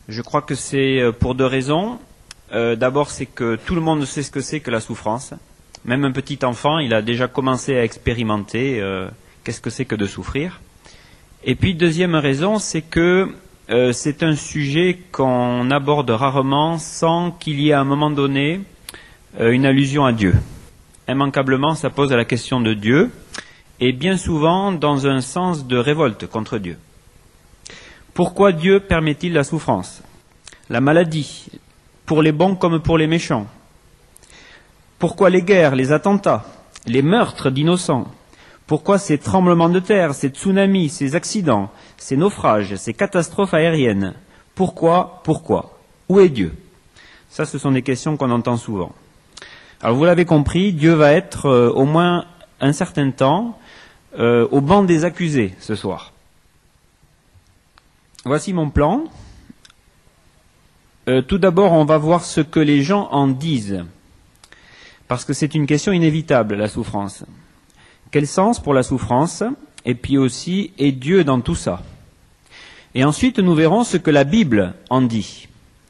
Je crois que c'est pour deux raisons. D'abord, c'est que tout le monde sait ce que c'est que la souffrance. Même un petit enfant, il a déjà commencé à expérimenter qu'est-ce que c'est que de souffrir. Et puis, deuxième raison, c'est que c'est un sujet qu'on aborde rarement sans qu'il y ait à un moment donné une allusion à Dieu. Immanquablement, ça pose la question de Dieu, et bien souvent dans un sens de révolte contre Dieu. Pourquoi Dieu permet-il la souffrance, la maladie, pour les bons comme pour les méchants? Pourquoi les guerres, les attentats, les meurtres d'innocents? Pourquoi ces tremblements de terre, ces tsunamis, ces accidents, ces naufrages, ces catastrophes aériennes? Pourquoi? Où est Dieu? Ça, ce sont des questions qu'on entend souvent. Alors vous l'avez compris, Dieu va être au moins un certain temps au banc des accusés ce soir. Voici mon plan. Tout d'abord, on va voir ce que les gens en disent. Parce que c'est une question inévitable, la souffrance. Quel sens pour la souffrance? Et puis aussi, est Dieu dans tout ça? Et ensuite, nous verrons ce que la Bible en dit.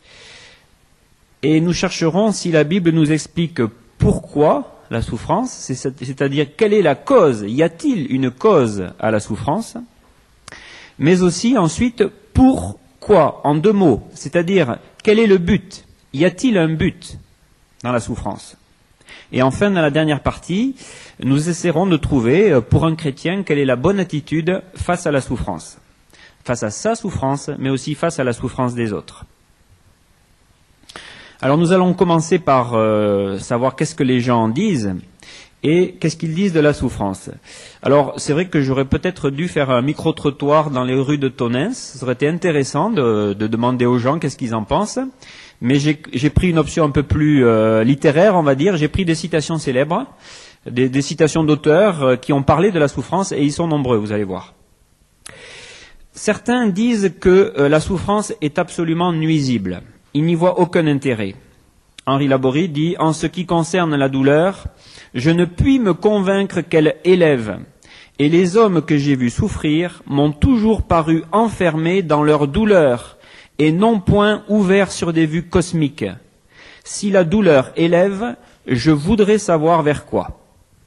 Et nous chercherons si la Bible nous explique pourquoi la souffrance, c'est-à-dire quelle est la cause, y a-t-il une cause à la souffrance? Mais aussi ensuite, pourquoi, en deux mots, c'est-à-dire quel est le but? Y a-t-il un but dans la souffrance? Et enfin, dans la dernière partie, nous essaierons de trouver, pour un chrétien, quelle est la bonne attitude face à la souffrance. Face à sa souffrance, mais aussi face à la souffrance des autres. Alors nous allons commencer par savoir qu'est-ce que les gens en disent et qu'est-ce qu'ils disent de la souffrance. Alors c'est vrai que j'aurais peut-être dû faire un micro-trottoir dans les rues de Tonins. Ça aurait été intéressant de demander aux gens qu'est-ce qu'ils en pensent. Mais j'ai pris une option un peu plus littéraire, on va dire. J'ai pris des citations célèbres, des citations d'auteurs qui ont parlé de la souffrance, et ils sont nombreux, vous allez voir. Certains disent que la souffrance est absolument nuisible. Ils n'y voient aucun intérêt. Henri Laborie dit « En ce qui concerne la douleur, je ne puis me convaincre qu'elle élève, et les hommes que j'ai vus souffrir m'ont toujours paru enfermés dans leur douleur, et non point ouverts sur des vues cosmiques. Si la douleur élève, je voudrais savoir vers quoi. »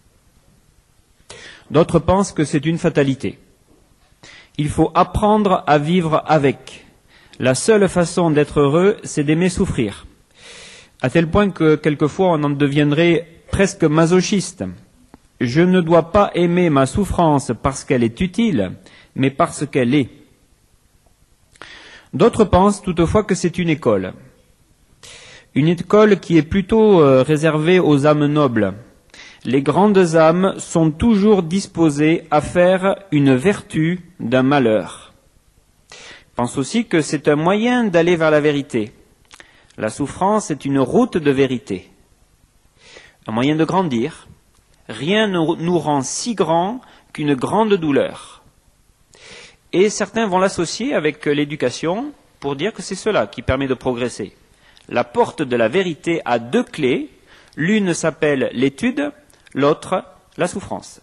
D'autres pensent que c'est une fatalité. Il faut apprendre à vivre avec. La seule façon d'être heureux, c'est d'aimer souffrir. À tel point que quelquefois on en deviendrait presque masochiste. Je ne dois pas aimer ma souffrance parce qu'elle est utile, mais parce qu'elle est. D'autres pensent toutefois que c'est une école. Une école qui est plutôt réservée aux âmes nobles. Les grandes âmes sont toujours disposées à faire une vertu d'un malheur. Je pense aussi que c'est un moyen d'aller vers la vérité. La souffrance est une route de vérité. Un moyen de grandir. Rien ne nous rend si grand qu'une grande douleur. Et certains vont l'associer avec l'éducation pour dire que c'est cela qui permet de progresser. La porte de la vérité a deux clés. L'une s'appelle l'étude, l'autre la souffrance.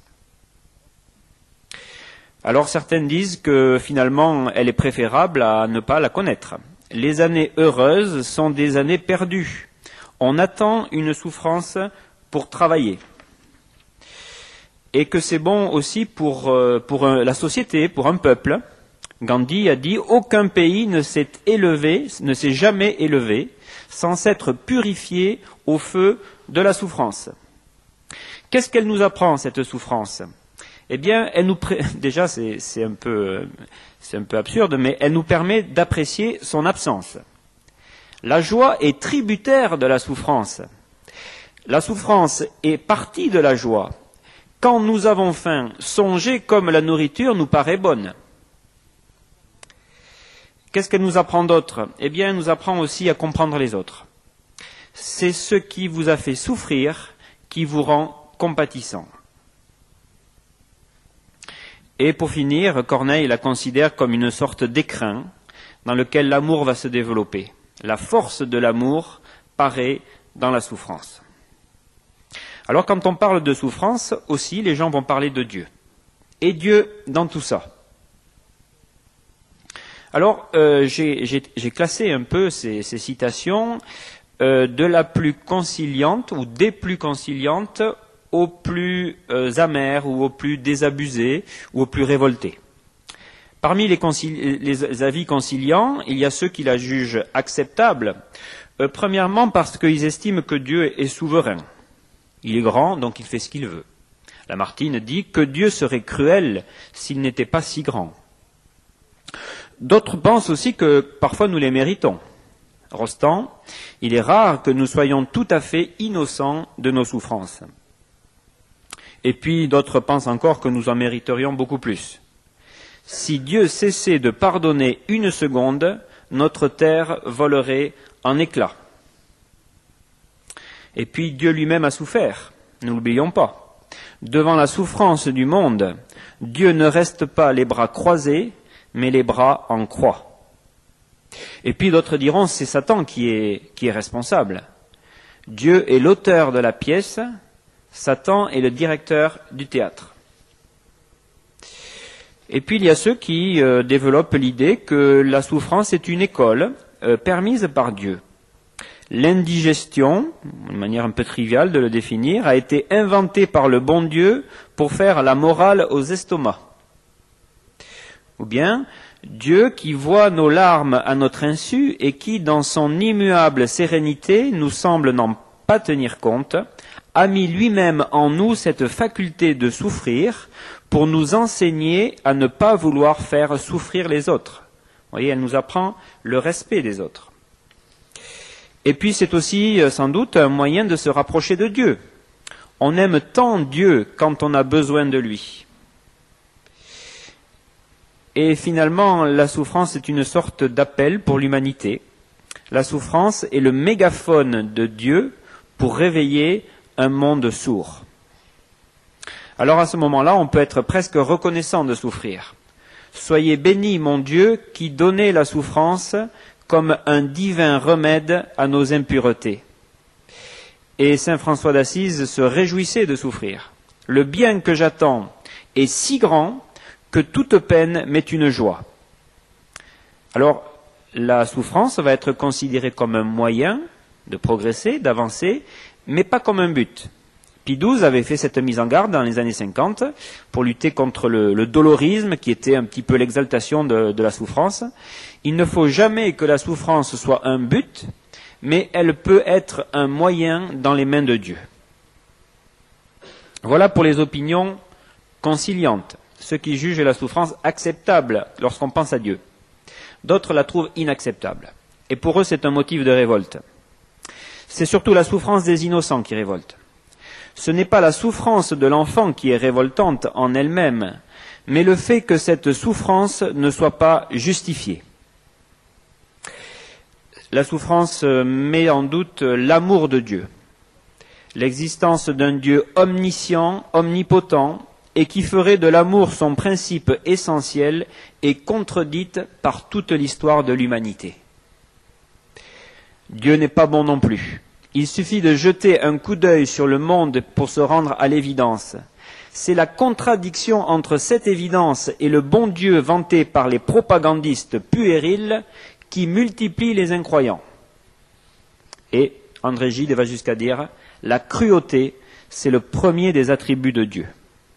Alors certains disent que finalement elle est préférable à ne pas la connaître. Les années heureuses sont des années perdues. On attend une souffrance pour travailler. Et que c'est bon aussi pour la société, pour un peuple. Gandhi a dit « Aucun pays ne s'est jamais élevé sans s'être purifié au feu de la souffrance. » Qu'est-ce qu'elle nous apprend, cette souffrance? Eh bien, déjà c'est un peu absurde, mais elle nous permet d'apprécier son absence. La joie est tributaire de la souffrance. La souffrance est partie de la joie. Quand nous avons faim, songer comme la nourriture nous paraît bonne. Qu'est-ce qu'elle nous apprend d'autre? Eh bien, elle nous apprend aussi à comprendre les autres. C'est ce qui vous a fait souffrir qui vous rend compatissant. Et pour finir, Corneille la considère comme une sorte d'écrin dans lequel l'amour va se développer. La force de l'amour paraît dans la souffrance. Alors quand on parle de souffrance, aussi les gens vont parler de Dieu. Et Dieu dans tout ça. Alors, j'ai classé un peu ces citations de la plus conciliante ou des plus conciliantes aux plus amères ou aux plus désabusées ou aux plus révoltées. Parmi les avis conciliants, il y a ceux qui la jugent acceptable, premièrement parce qu'ils estiment que Dieu est souverain. Il est grand, donc il fait ce qu'il veut. Lamartine dit que Dieu serait cruel s'il n'était pas si grand. D'autres pensent aussi que parfois nous les méritons. Rostand, il est rare que nous soyons tout à fait innocents de nos souffrances. Et puis d'autres pensent encore que nous en mériterions beaucoup plus. Si Dieu cessait de pardonner une seconde, notre terre volerait en éclats. Et puis Dieu lui-même a souffert, ne l'oublions pas. Devant la souffrance du monde, Dieu ne reste pas les bras croisés, mais les bras en croix. Et puis d'autres diront, c'est Satan qui est responsable. Dieu est l'auteur de la pièce, Satan est le directeur du théâtre. Et puis il y a ceux qui développent l'idée que la souffrance est une école permise par Dieu. L'indigestion, une manière un peu triviale de le définir, a été inventée par le bon Dieu pour faire la morale aux estomacs. Ou bien, Dieu qui voit nos larmes à notre insu et qui, dans son immuable sérénité, nous semble n'en pas tenir compte, a mis lui-même en nous cette faculté de souffrir pour nous enseigner à ne pas vouloir faire souffrir les autres. Vous voyez, elle nous apprend le respect des autres. Et puis c'est aussi sans doute un moyen de se rapprocher de Dieu. On aime tant Dieu quand on a besoin de lui. Et finalement, la souffrance est une sorte d'appel pour l'humanité. La souffrance est le mégaphone de Dieu pour réveiller un monde sourd. Alors à ce moment-là, on peut être presque reconnaissant de souffrir. Soyez bénis, mon Dieu, qui donnez la souffrance comme un divin remède à nos impuretés. Et saint François d'Assise se réjouissait de souffrir. Le bien que j'attends est si grand que toute peine m'est une joie. Alors, la souffrance va être considérée comme un moyen de progresser, d'avancer, mais pas comme un but. Pie XII avait fait cette mise en garde dans les années 50 pour lutter contre le dolorisme qui était un petit peu l'exaltation de la souffrance. Il ne faut jamais que la souffrance soit un but, mais elle peut être un moyen dans les mains de Dieu. Voilà pour les opinions conciliantes, ceux qui jugent la souffrance acceptable lorsqu'on pense à Dieu. D'autres la trouvent inacceptable. Et pour eux, c'est un motif de révolte. C'est surtout la souffrance des innocents qui révolte. Ce n'est pas la souffrance de l'enfant qui est révoltante en elle-même, mais le fait que cette souffrance ne soit pas justifiée. La souffrance met en doute l'amour de Dieu, l'existence d'un Dieu omniscient, omnipotent, et qui ferait de l'amour son principe essentiel est contredite par toute l'histoire de l'humanité. Dieu n'est pas bon non plus. Il suffit de jeter un coup d'œil sur le monde pour se rendre à l'évidence. C'est la contradiction entre cette évidence et le bon Dieu vanté par les propagandistes puérils qui multiplie les incroyants. Et André Gide va jusqu'à dire « La cruauté, c'est le premier des attributs de Dieu ».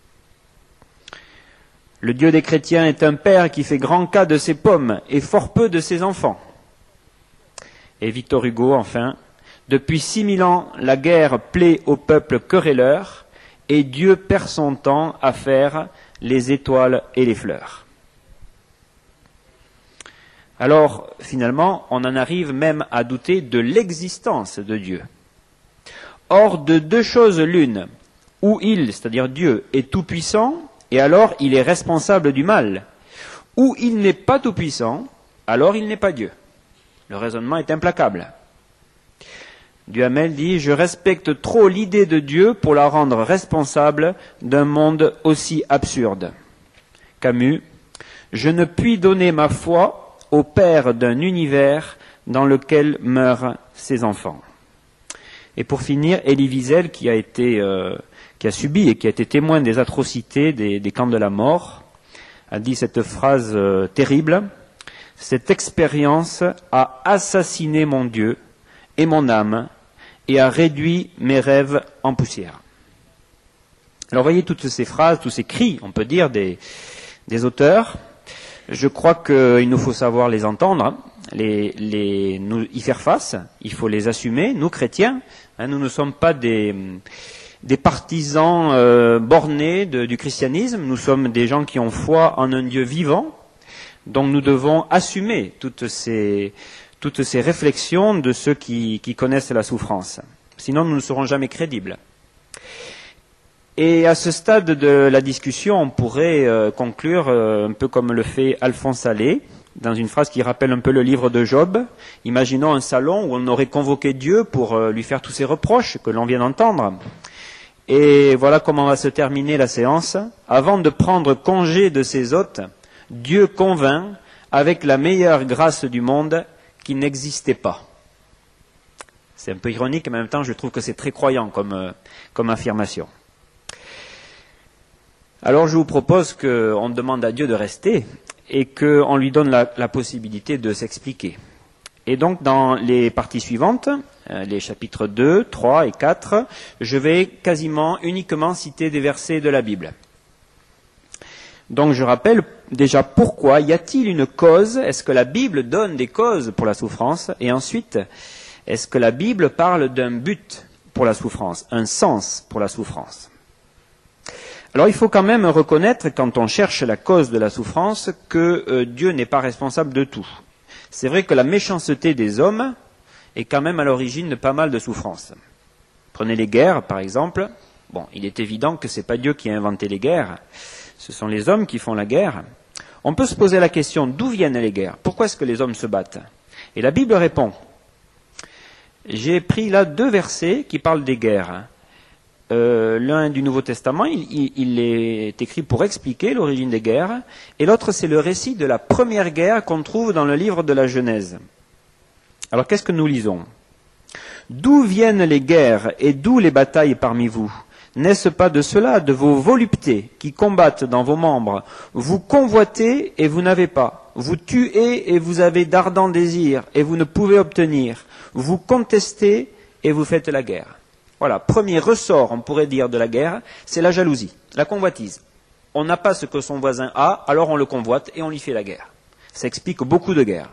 Le Dieu des chrétiens est un père qui fait grand cas de ses pommes et fort peu de ses enfants. Et Victor Hugo, enfin, depuis 6000 ans, la guerre plaît au peuple querelleur et Dieu perd son temps à faire les étoiles et les fleurs. Alors, finalement, on en arrive même à douter de l'existence de Dieu. Or, de deux choses l'une, ou il, c'est-à-dire Dieu, est tout-puissant, et alors il est responsable du mal, ou il n'est pas tout-puissant, alors il n'est pas Dieu. Le raisonnement est implacable. Duhamel dit « Je respecte trop l'idée de Dieu pour la rendre responsable d'un monde aussi absurde. » Camus « Je ne puis donner ma foi au père d'un univers dans lequel meurent ses enfants. » Et pour finir, Elie Wiesel, qui a subi et qui a été témoin des atrocités des camps de la mort, a dit cette phrase terrible. Cette expérience a assassiné mon Dieu et mon âme et a réduit mes rêves en poussière. Alors voyez toutes ces phrases, tous ces cris, on peut dire, des auteurs. Je crois qu'il nous faut savoir les entendre, y faire face, il faut les assumer, nous chrétiens. Nous ne sommes pas des partisans bornés du christianisme, nous sommes des gens qui ont foi en un Dieu vivant, donc nous devons assumer toutes ces réflexions de ceux qui connaissent la souffrance. Sinon nous ne serons jamais crédibles. Et à ce stade de la discussion, on pourrait conclure un peu comme le fait Alphonse Allais, dans une phrase qui rappelle un peu le livre de Job. Imaginons un salon où on aurait convoqué Dieu pour lui faire tous ces reproches que l'on vient d'entendre. Et voilà comment va se terminer la séance. Avant de prendre congé de ses hôtes, Dieu convainc, avec la meilleure grâce du monde, qu'il n'existait pas. C'est un peu ironique, mais en même temps, je trouve que c'est très croyant comme affirmation. Alors je vous propose qu'on demande à Dieu de rester et qu'on lui donne la possibilité de s'expliquer. Et donc dans les parties suivantes, les chapitres 2, 3 et 4, je vais quasiment uniquement citer des versets de la Bible. Donc je rappelle déjà pourquoi, y a-t-il une cause? Est-ce que la Bible donne des causes pour la souffrance? Et ensuite, est-ce que la Bible parle d'un but pour la souffrance, un sens pour la souffrance? Alors il faut quand même reconnaître, quand on cherche la cause de la souffrance, que Dieu n'est pas responsable de tout. C'est vrai que la méchanceté des hommes est quand même à l'origine de pas mal de souffrances. Prenez les guerres, par exemple. Bon, il est évident que c'est pas Dieu qui a inventé les guerres, ce sont les hommes qui font la guerre. On peut se poser la question, d'où viennent les guerres? Pourquoi est-ce que les hommes se battent? Et la Bible répond. J'ai pris là 2 versets qui parlent des guerres. L'un du Nouveau Testament, il est écrit pour expliquer l'origine des guerres, et l'autre c'est le récit de la première guerre qu'on trouve dans le livre de la Genèse. Alors qu'est-ce que nous lisons? D'où viennent les guerres et d'où les batailles parmi vous? N'est-ce pas de cela, de vos voluptés qui combattent dans vos membres? Vous convoitez et vous n'avez pas. Vous tuez et vous avez d'ardents désirs et vous ne pouvez obtenir. Vous contestez et vous faites la guerre. Voilà, premier ressort, on pourrait dire, de la guerre, c'est la jalousie, la convoitise. On n'a pas ce que son voisin a, alors on le convoite et on lui fait la guerre. Ça explique beaucoup de guerres.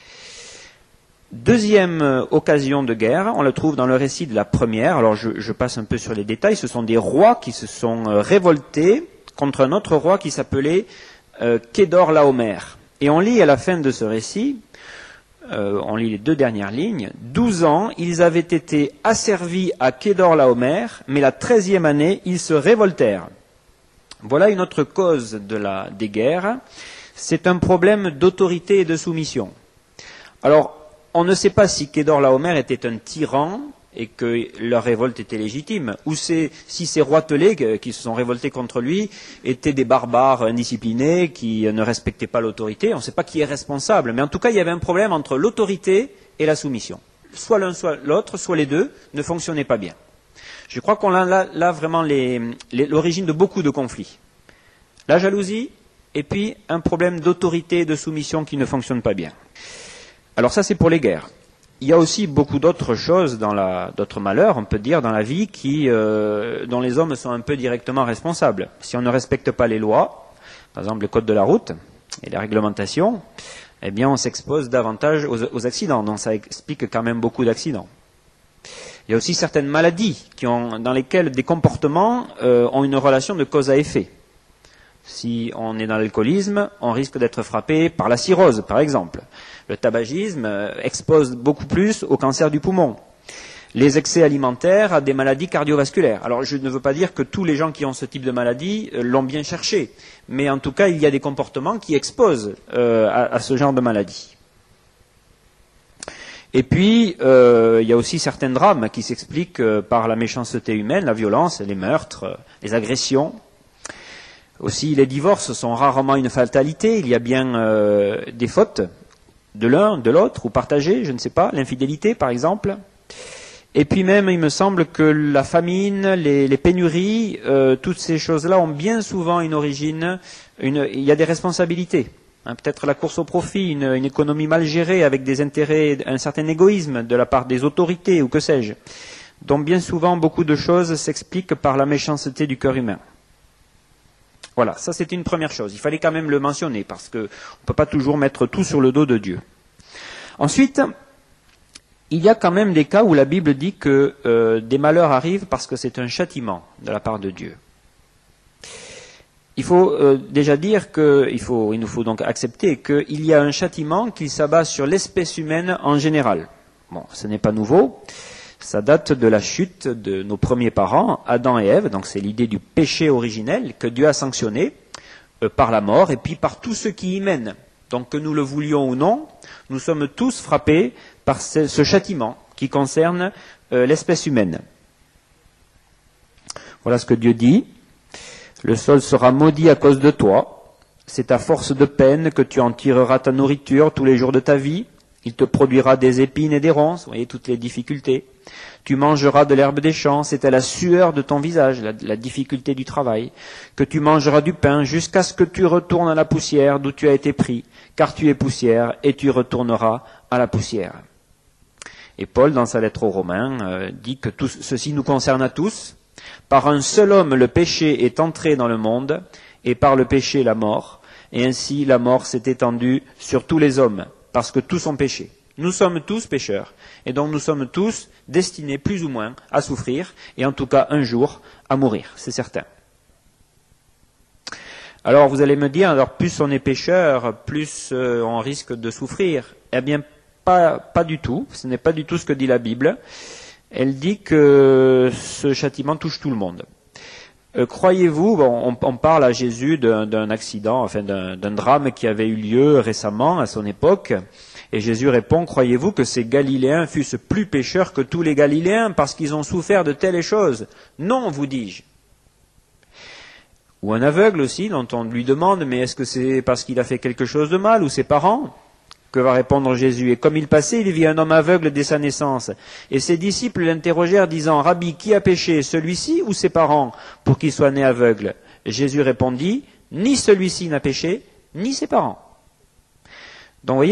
Deuxième occasion de guerre, on le trouve dans le récit de la première. Alors je passe un peu sur les détails. Ce sont des rois qui se sont révoltés contre un autre roi qui s'appelait Kédor-Laomer. Et on lit à la fin de ce récit, on lit les 2 dernières lignes, 12 ans, ils avaient été asservis à Kédor-Laomer, mais la 13e année, ils se révoltèrent. Voilà une autre cause des guerres. C'est un problème d'autorité et de soumission. Alors, on ne sait pas si Kédor-Laomer était un tyran et que leur révolte était légitime, ou si ces rois telés qui se sont révoltés contre lui étaient des barbares indisciplinés qui ne respectaient pas l'autorité. On ne sait pas qui est responsable, mais en tout cas, il y avait un problème entre l'autorité et la soumission. Soit l'un, soit l'autre, soit les deux, ne fonctionnaient pas bien. Je crois qu'on a là vraiment l'origine de beaucoup de conflits. La jalousie, et puis un problème d'autorité et de soumission qui ne fonctionne pas bien. Alors ça, c'est pour les guerres. Il y a aussi beaucoup d'autres choses, d'autres malheurs, on peut dire, dans la vie dont les hommes sont un peu directement responsables. Si on ne respecte pas les lois, par exemple le code de la route et les réglementations, eh bien on s'expose davantage aux accidents. Donc ça explique quand même beaucoup d'accidents. Il y a aussi certaines maladies dans lesquelles des comportements ont une relation de cause à effet. Si on est dans l'alcoolisme, on risque d'être frappé par la cirrhose, par exemple. Le tabagisme expose beaucoup plus au cancer du poumon. Les excès alimentaires à des maladies cardiovasculaires. Alors je ne veux pas dire que tous les gens qui ont ce type de maladie l'ont bien cherché, mais en tout cas il y a des comportements qui exposent à ce genre de maladie. Et puis il y a aussi certains drames qui s'expliquent par la méchanceté humaine, la violence, les meurtres, les agressions. Aussi, les divorces sont rarement une fatalité. Il y a bien des fautes de l'un, de l'autre, ou partagées, je ne sais pas, l'infidélité par exemple. Et puis même, il me semble que la famine, les pénuries, toutes ces choses-là ont bien souvent une origine, il y a des responsabilités. Peut-être la course au profit, une économie mal gérée avec des intérêts, un certain égoïsme de la part des autorités ou que sais-je, dont bien souvent beaucoup de choses s'expliquent par la méchanceté du cœur humain. Voilà, ça c'était une première chose. Il fallait quand même le mentionner parce qu'on ne peut pas toujours mettre tout sur le dos de Dieu. Ensuite, il y a quand même des cas où la Bible dit que des malheurs arrivent parce que c'est un châtiment de la part de Dieu. Il faut déjà dire qu'il nous faut donc accepter qu'il y a un châtiment qui s'abat sur l'espèce humaine en général. Bon, ce n'est pas nouveau. Ça date de la chute de nos premiers parents, Adam et Ève. Donc c'est l'idée du péché originel que Dieu a sanctionné par la mort et puis par tout ce qui y mène. Donc que nous le voulions ou non, nous sommes tous frappés par ce châtiment qui concerne l'espèce humaine. Voilà ce que Dieu dit. Le sol sera maudit à cause de toi. C'est à force de peine que tu en tireras ta nourriture tous les jours de ta vie. Il te produira des épines et des ronces. Vous voyez toutes les difficultés. Tu mangeras de l'herbe des champs. C'est à la sueur de ton visage, la difficulté du travail, que tu mangeras du pain jusqu'à ce que tu retournes à la poussière d'où tu as été pris. Car tu es poussière et tu retourneras à la poussière. Et Paul, dans sa lettre aux Romains, dit que tout ceci nous concerne à tous. Par un seul homme, le péché est entré dans le monde, et par le péché, la mort. Et ainsi, la mort s'est étendue sur tous les hommes, parce que tous ont péché. Nous sommes tous pécheurs, et donc nous sommes tous destinés plus ou moins à souffrir, et en tout cas un jour à mourir, c'est certain. Alors vous allez me dire, alors plus on est pécheur, plus on risque de souffrir. Eh bien, pas du tout, ce n'est pas du tout ce que dit la Bible. Elle dit que ce châtiment touche tout le monde. Croyez-vous, on parle à Jésus d'un accident, enfin d'un drame qui avait eu lieu récemment à son époque, et Jésus répond, croyez-vous que ces Galiléens fussent plus pécheurs que tous les Galiléens parce qu'ils ont souffert de telles choses? Non, vous dis-je. Ou un aveugle aussi, dont on lui demande, mais est-ce que c'est parce qu'il a fait quelque chose de mal, ou ses parents? Que va répondre Jésus? Et comme il passait, il vit un homme aveugle dès sa naissance. Et ses disciples l'interrogèrent, disant, Rabbi, qui a péché, celui-ci ou ses parents, pour qu'il soit né aveugle? Et Jésus répondit, ni celui-ci n'a péché, ni ses parents. Donc vous voyez,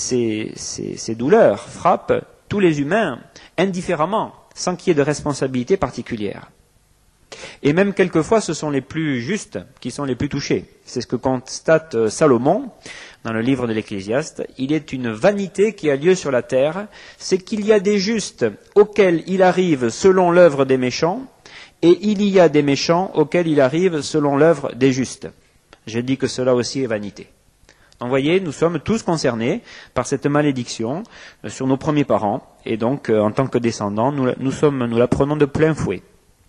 ces douleurs frappent tous les humains indifféremment, sans qu'il y ait de responsabilité particulière. Et même quelquefois, ce sont les plus justes qui sont les plus touchés. C'est ce que constate Salomon dans le livre de l'Ecclésiaste. Il est une vanité qui a lieu sur la terre, c'est qu'il y a des justes auxquels il arrive selon l'œuvre des méchants, et il y a des méchants auxquels il arrive selon l'œuvre des justes. J'ai dit que cela aussi est vanité. Donc vous voyez, nous sommes tous concernés par cette malédiction sur nos premiers parents, et donc en tant que descendants, nous la prenons de plein fouet.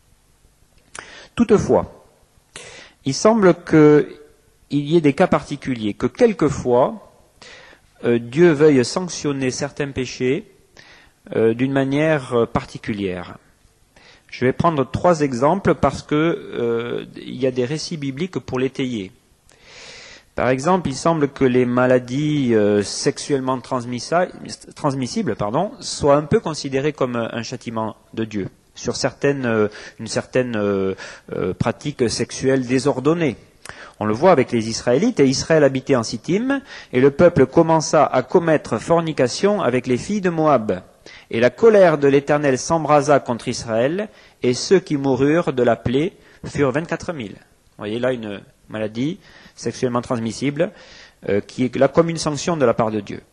Toutefois, il semble qu'il y ait des cas particuliers, que quelquefois, Dieu veuille sanctionner certains péchés d'une manière particulière. Je vais prendre 3 exemples parce que il y a des récits bibliques pour l'étayer. Par exemple, il semble que les maladies sexuellement transmissibles soient un peu considérées comme un châtiment de Dieu sur une certaine pratique sexuelle désordonnée. On le voit avec les Israélites, et Israël habitait en Sittim, et le peuple commença à commettre fornication avec les filles de Moab. Et la colère de l'Éternel s'embrasa contre Israël, et ceux qui moururent de la plaie furent 24 000. Vous voyez là une maladie sexuellement transmissible, qui est là comme une sanction de la part de Dieu.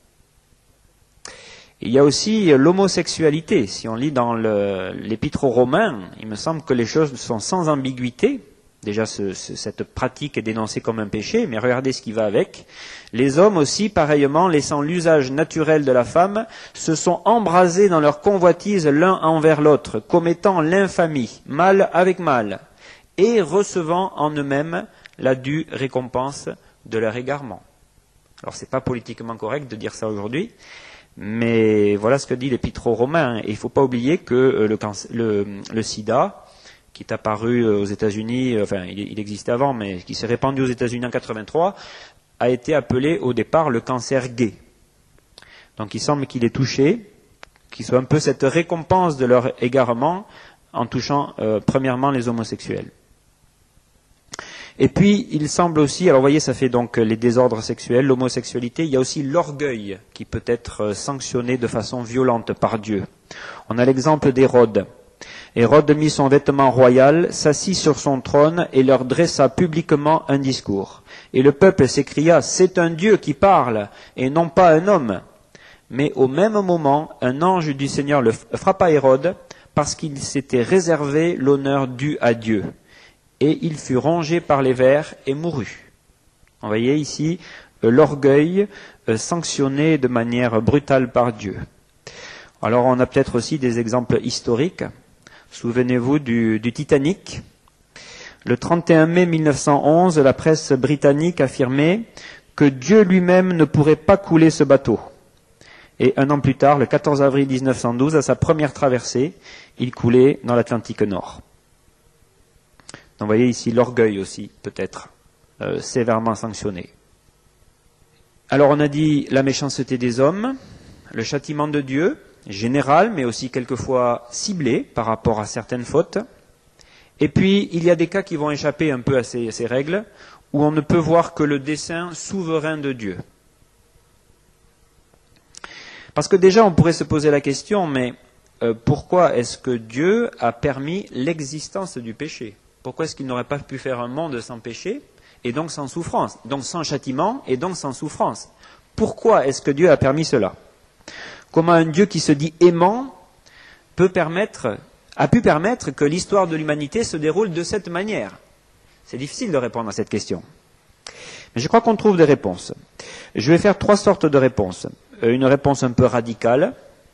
Il y a aussi l'homosexualité. Si on lit dans l'Épître aux Romains, il me semble que les choses sont sans ambiguïté. Déjà, cette pratique est dénoncée comme un péché, mais regardez ce qui va avec. Les hommes aussi, pareillement, laissant l'usage naturel de la femme, se sont embrasés dans leur convoitise l'un envers l'autre, commettant l'infamie, mal avec mal, et recevant en eux-mêmes la due récompense de leur égarement. Alors, c'est pas politiquement correct de dire ça aujourd'hui, mais voilà ce que dit l'Épître aux Romains. Et il ne faut pas oublier que le sida, qui est apparu aux États-Unis, enfin il existait avant, mais qui s'est répandu aux États-Unis en 1983, a été appelé au départ le cancer gay. Donc il semble qu'il ait touché, qu'il soit un peu cette récompense de leur égarement en touchant premièrement les homosexuels. Et puis, il semble aussi, alors vous voyez, ça fait donc les désordres sexuels, l'homosexualité, il y a aussi l'orgueil qui peut être sanctionné de façon violente par Dieu. On a l'exemple d'Hérode. Hérode mit son vêtement royal, s'assit sur son trône et leur dressa publiquement un discours. Et le peuple s'écria, c'est un Dieu qui parle, et non pas un homme. Mais au même moment, un ange du Seigneur le frappa Hérode, parce qu'il s'était réservé l'honneur dû à Dieu. Et il fut rongé par les vers et mourut. Vous voyez ici l'orgueil sanctionné de manière brutale par Dieu. Alors on a peut-être aussi des exemples historiques. Souvenez-vous du Titanic. Le 31 mai 1911, la presse britannique affirmait que Dieu lui-même ne pourrait pas couler ce bateau. Et un an plus tard, le 14 avril 1912, à sa première traversée, il coulait dans l'Atlantique Nord. Donc vous voyez ici l'orgueil aussi, peut-être, sévèrement sanctionné. Alors on a dit la méchanceté des hommes, le châtiment de Dieu, général, mais aussi quelquefois ciblé par rapport à certaines fautes. Et puis, il y a des cas qui vont échapper un peu à ces règles, où on ne peut voir que le dessein souverain de Dieu. Parce que déjà, on pourrait se poser la question, mais pourquoi est-ce que Dieu a permis l'existence du péché ? Pourquoi est-ce qu'il n'aurait pas pu faire un monde sans péché, et donc sans souffrance, donc sans châtiment, et donc sans souffrance ? Pourquoi est-ce que Dieu a permis cela ? Comment un Dieu qui se dit aimant a pu permettre que l'histoire de l'humanité se déroule de cette manière ? C'est difficile de répondre à cette question. Mais je crois qu'on trouve des réponses. Je vais faire 3 sortes de réponses. Une réponse un peu radicale,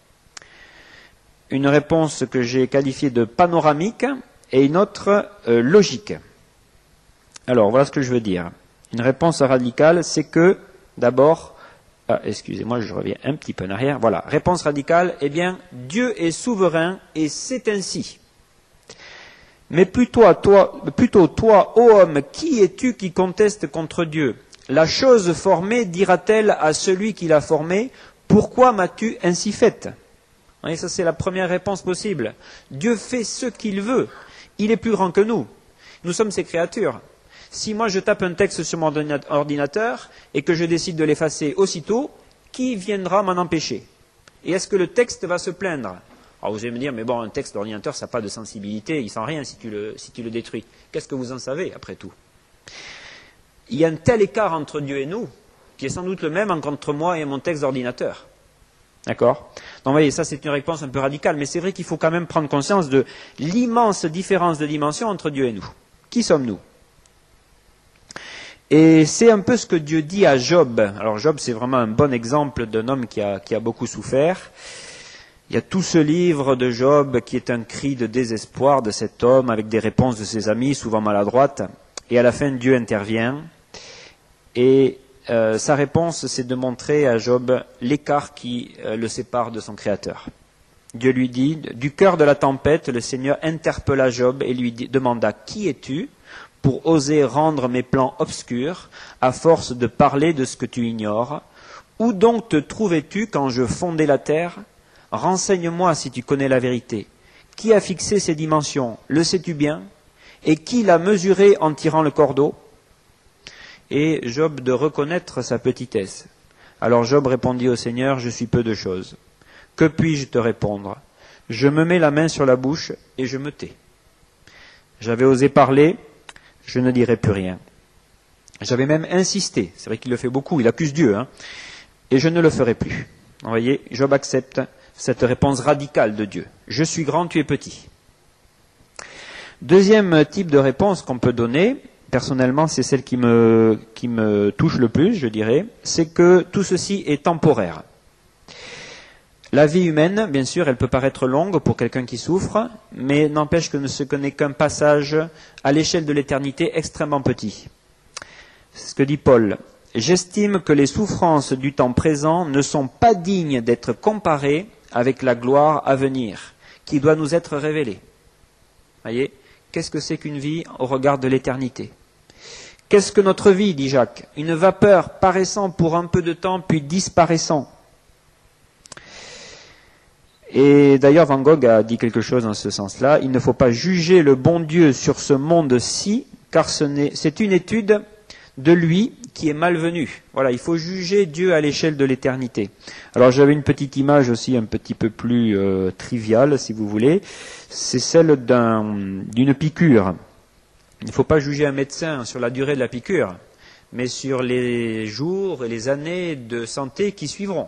une réponse que j'ai qualifiée de panoramique et une autre logique. Alors, voilà ce que je veux dire. Une réponse radicale, c'est que, d'abord, excusez-moi, je reviens un petit peu en arrière. Voilà, réponse radicale, eh bien, Dieu est souverain et c'est ainsi. Mais plutôt toi, ô homme, qui es-tu qui conteste contre Dieu ? La chose formée dira-t-elle à celui qui l'a formée, pourquoi m'as-tu ainsi faite ? Vous voyez, ça c'est la première réponse possible. Dieu fait ce qu'il veut. Il est plus grand que nous. Nous sommes ses créatures. Si moi je tape un texte sur mon ordinateur et que je décide de l'effacer aussitôt, qui viendra m'en empêcher ? Et est-ce que le texte va se plaindre ? Alors vous allez me dire, mais bon, un texte d'ordinateur, ça n'a pas de sensibilité, il ne sent rien si tu le détruis. Qu'est-ce que vous en savez, après tout ? Il y a un tel écart entre Dieu et nous, qui est sans doute le même entre moi et mon texte d'ordinateur. D'accord ? Donc vous voyez, ça c'est une réponse un peu radicale, mais c'est vrai qu'il faut quand même prendre conscience de l'immense différence de dimension entre Dieu et nous. Qui sommes-nous ? Et c'est un peu ce que Dieu dit à Job. Alors Job, c'est vraiment un bon exemple d'un homme qui a beaucoup souffert. Il y a tout ce livre de Job qui est un cri de désespoir de cet homme avec des réponses de ses amis, souvent maladroites. Et à la fin, Dieu intervient. Et sa réponse, c'est de montrer à Job l'écart qui le sépare de son Créateur. Dieu lui dit, du cœur de la tempête, le Seigneur interpella Job et lui demanda, qui es-tu pour oser rendre mes plans obscurs à force de parler de ce que tu ignores ? Où donc te trouvais-tu quand je fondais la terre ? Renseigne-moi si tu connais la vérité. Qui a fixé ces dimensions ? Le sais-tu bien ? Et qui l'a mesuré en tirant le cordeau ? Et Job de reconnaître sa petitesse. Alors Job répondit au Seigneur, je suis peu de choses. Que puis-je te répondre ? Je me mets la main sur la bouche et je me tais. J'avais osé parler, je ne dirai plus rien. J'avais même insisté, c'est vrai qu'il le fait beaucoup, il accuse Dieu, et je ne le ferai plus. Vous voyez, Job accepte cette réponse radicale de Dieu. Je suis grand, tu es petit. Deuxième type de réponse qu'on peut donner, personnellement c'est celle qui me touche le plus, je dirais, c'est que tout ceci est temporaire. La vie humaine, bien sûr, elle peut paraître longue pour quelqu'un qui souffre, mais n'empêche que ce n'est qu'un passage à l'échelle de l'éternité extrêmement petit. C'est ce que dit Paul. J'estime que les souffrances du temps présent ne sont pas dignes d'être comparées avec la gloire à venir, qui doit nous être révélée. Voyez, qu'est-ce que c'est qu'une vie au regard de l'éternité ? Qu'est-ce que notre vie, dit Jacques ? Une vapeur paraissant pour un peu de temps, puis disparaissant. Et d'ailleurs, Van Gogh a dit quelque chose dans ce sens-là. Il ne faut pas juger le bon Dieu sur ce monde-ci car c'est une étude de lui qui est malvenue. Voilà, il faut juger Dieu à l'échelle de l'éternité. Alors j'avais une petite image aussi un petit peu plus triviale, si vous voulez. C'est celle d'une piqûre. Il ne faut pas juger un médecin sur la durée de la piqûre, mais sur les jours et les années de santé qui suivront.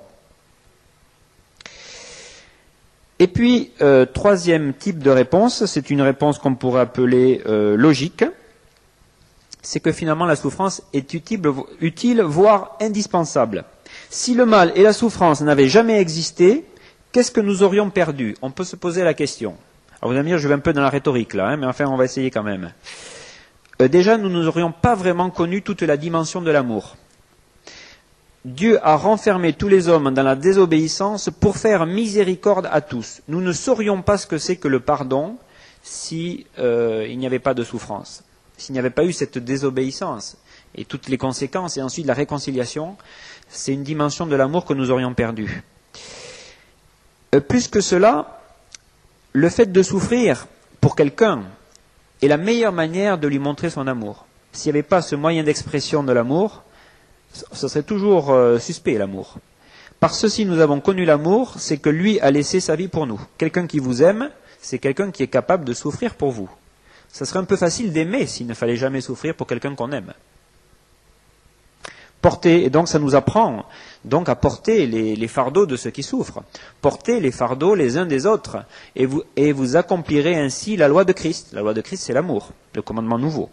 Et puis, troisième type de réponse, c'est une réponse qu'on pourrait appeler logique. C'est que finalement la souffrance est utile, voire indispensable. Si le mal et la souffrance n'avaient jamais existé, qu'est-ce que nous aurions perdu? On peut se poser la question. Alors vous allez me dire, je vais un peu dans la rhétorique là, mais enfin on va essayer quand même. Déjà, nous n'aurions pas vraiment connu toute la dimension de l'amour. Dieu a renfermé tous les hommes dans la désobéissance pour faire miséricorde à tous. Nous ne saurions pas ce que c'est que le pardon si il n'y avait pas de souffrance. S'il n'y avait pas eu cette désobéissance et toutes les conséquences, et ensuite la réconciliation, c'est une dimension de l'amour que nous aurions perdue. Plus que cela, le fait de souffrir pour quelqu'un est la meilleure manière de lui montrer son amour. S'il n'y avait pas ce moyen d'expression de l'amour, ce serait toujours suspect, l'amour. Par ceci, nous avons connu l'amour, c'est que lui a laissé sa vie pour nous. Quelqu'un qui vous aime, c'est quelqu'un qui est capable de souffrir pour vous. Ça serait un peu facile d'aimer s'il ne fallait jamais souffrir pour quelqu'un qu'on aime. Porter, et donc ça nous apprend donc à porter les fardeaux de ceux qui souffrent. Portez les fardeaux les uns des autres, et vous accomplirez ainsi la loi de Christ. La loi de Christ, c'est l'amour, le commandement nouveau.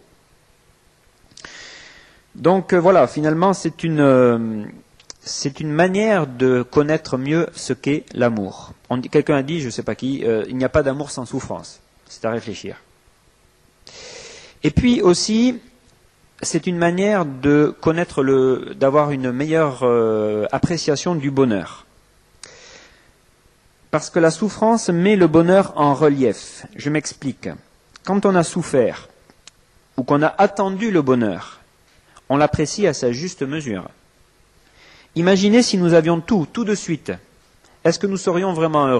Donc voilà, finalement, c'est une manière de connaître mieux ce qu'est l'amour. Quelqu'un a dit, je ne sais pas qui, il n'y a pas d'amour sans souffrance. C'est à réfléchir. Et puis aussi, c'est une manière de connaître d'avoir une meilleure appréciation du bonheur. Parce que la souffrance met le bonheur en relief. Je m'explique. Quand on a souffert, ou qu'on a attendu le bonheur, on l'apprécie à sa juste mesure. Imaginez si nous avions tout de suite. Est-ce que nous serions vraiment heureux ?